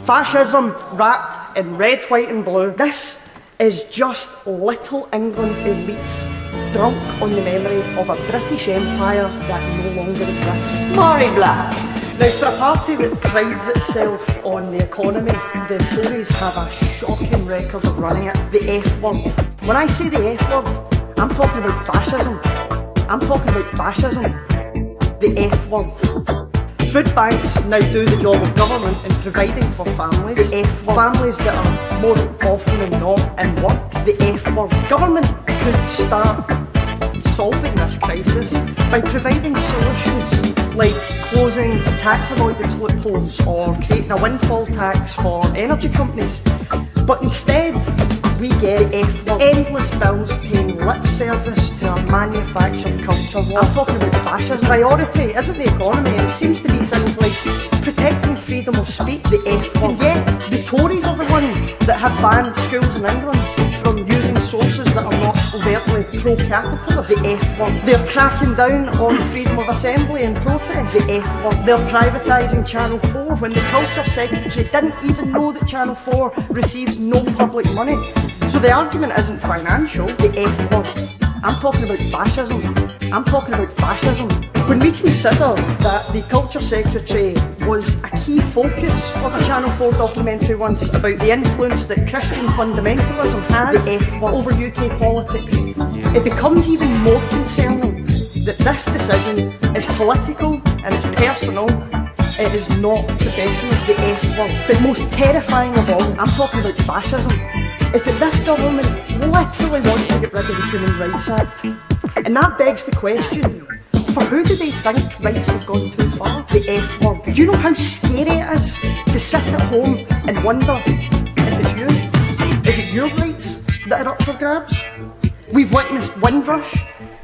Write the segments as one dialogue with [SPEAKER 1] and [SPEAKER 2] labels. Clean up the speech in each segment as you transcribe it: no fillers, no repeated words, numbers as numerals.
[SPEAKER 1] Fascism wrapped in red, white and blue. This is just little England elites drunk on the memory of a British Empire that no longer exists.
[SPEAKER 2] Maury Black.
[SPEAKER 1] Now, for a party that prides itself on the economy, the Tories have a shocking record of running it. The F word. When I say the F word, I'm talking about fascism. I'm talking about fascism. The F word. Food banks now do the job of government in providing for families. The F word. Families that are more often than not in work. The F word. Government could start solving this crisis by providing solutions like closing tax avoidance loopholes or creating a windfall tax for energy companies. But instead, we get F word. Endless bills paying lip service to our manufactured culture war. I'm talking about fascism. Priority isn't the economy, it seems to be things like protecting freedom of speech, the F word. And yet, the Tories are the ones that have banned schools in England from using sources that are not overtly pro-capitalist, the F word. They're cracking down on freedom of assembly and protest, the F word. They're privatising Channel 4 when the Culture Secretary didn't even know that Channel 4 receives no public money. So the argument isn't financial, the F word. I'm talking about fascism. I'm talking about fascism. When we consider that the Culture Secretary was a key focus of a Channel 4 documentary once about the influence that Christian fundamentalism has over UK politics, it becomes even more concerning that this decision is political and it's personal. It is not professional, the F word. But most terrifying of all, I'm talking about fascism, is that this government literally wants to get rid of the Human Rights Act. And that begs the question, for who do they think rights have gone too far? The F word. Do you know how scary it is to sit at home and wonder if it's you? Is it your rights that are up for grabs? We've witnessed Windrush.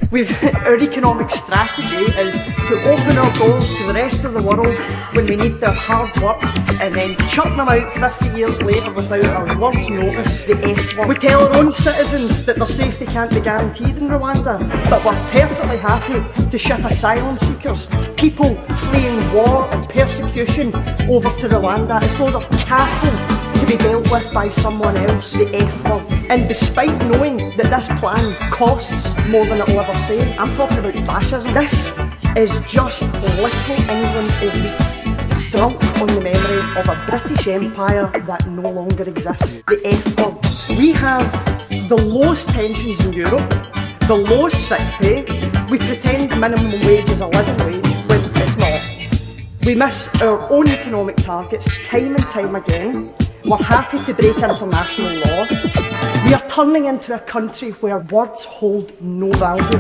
[SPEAKER 1] Our economic strategy is to open our doors to the rest of the world when we need their hard work and then chuck them out 50 years later without a word's notice, the F word. We tell our own citizens that their safety can't be guaranteed in Rwanda, but we're perfectly happy to ship asylum seekers, people fleeing war and persecution over to Rwanda as though they're cattle to be dealt with by someone else, the F word. And despite knowing that this plan costs more than it will ever save, I'm talking about fascism. This is just little England elites drunk on the memory of a British Empire that no longer exists, the F word. We have the lowest pensions in Europe, the lowest sick pay. We pretend minimum wage is a living wage when it's not. We miss our own economic targets time and time again. We're happy to break international law. We are turning into a country where words hold no value.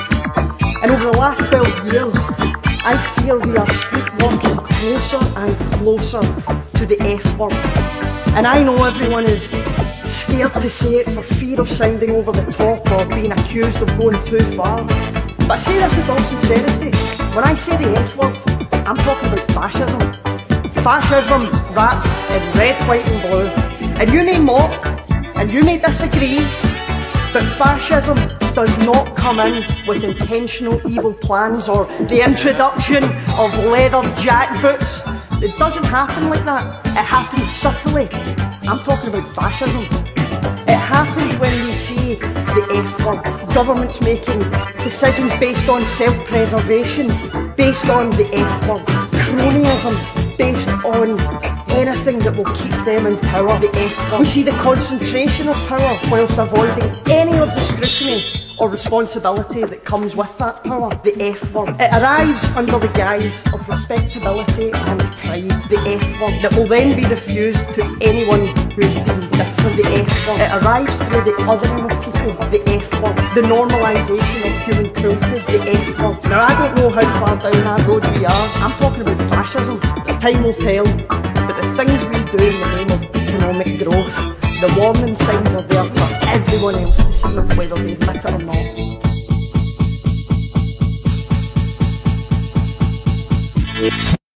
[SPEAKER 1] And over the last 12 years, I fear we are sleepwalking closer and closer to the F word. And I know everyone is scared to say it for fear of sounding over the top or being accused of going too far. But I say this with all sincerity. When I say the F word, I'm talking about fascism. Fascism wrapped in red, white and blue. And you may mock, and you may disagree, but fascism does not come in with intentional evil plans or the introduction of leather jackboots. It doesn't happen like that. It happens subtly. I'm talking about fascism. It happens when we see the F word. Governments making decisions based on self-preservation, based on the F word. Cronyism, based on anything that will keep them in power, the F word. We see the concentration of power whilst avoiding any of the scrutiny or responsibility that comes with that power, the F word. It arrives under the guise of respectability and pride, the F word, that will then be refused to anyone who is deemed different, the F word. It arrives through the othering of people, the F word, the normalisation of human cruelty, the F word. Now I don't know how far down that road we are. I'm talking about fascism. Time will tell, but the things we do in the name of economic growth, the warning signs are there for everyone else to see whether they admit it or not.